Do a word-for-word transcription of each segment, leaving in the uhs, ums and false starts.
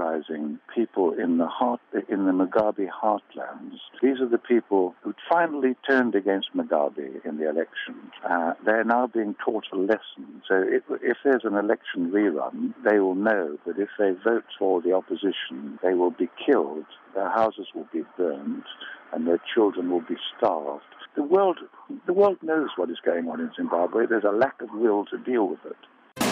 uprising people in the heart, in the Mugabe heartlands. These are the people who finally turned against Mugabe in the election. Uh, they're now being taught a lesson. So if, if there's an election rerun, they will know that if they vote for the opposition, they will be killed, their houses will be burned, and their children will be starved. The world, the world knows what is going on in Zimbabwe. There's a lack of will to deal with it.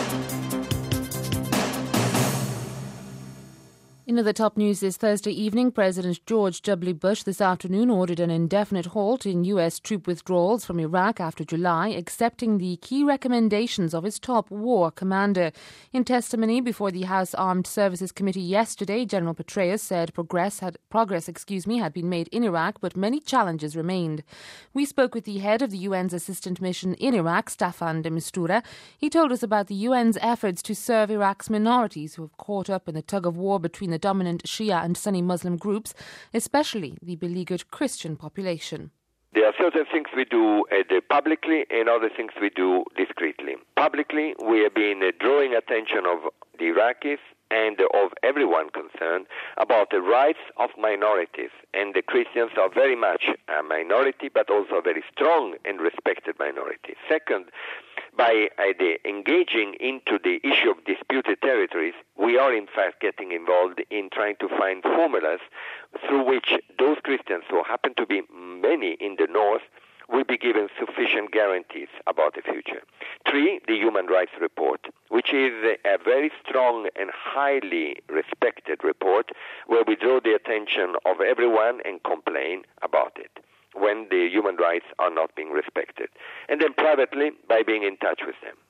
In other top news this Thursday evening, President George W. Bush this afternoon ordered an indefinite halt in U S troop withdrawals from Iraq after July, accepting the key recommendations of his top war commander. In testimony before the House Armed Services Committee yesterday, General Petraeus said progress had progress, excuse me, had been made in Iraq, but many challenges remained. We spoke with the head of the U N's assistant mission in Iraq, Staffan de Mistura. He told us about the U N's efforts to serve Iraq's minorities who have caught up in the tug-of-war between the dominant Shia and Sunni Muslim groups, especially the beleaguered Christian population. There are certain things we do uh, publicly and other things we do discreetly. Publicly, we have been uh, drawing attention of the Iraqis and uh, of everyone concerned about the rights of minorities. And the Christians are very much a minority, but also a very strong and respected minority. Second, by uh, the engaging into the issue of disputed territories, we are in fact getting involved in trying to find formulas through which those Christians, who happen to be many in the north, will be given sufficient guarantees about the future. Three, the Human Rights Report, which is a very strong and highly respected report where we draw the attention of everyone and complain about it when the human rights are not being respected. And then privately, by being in touch with them.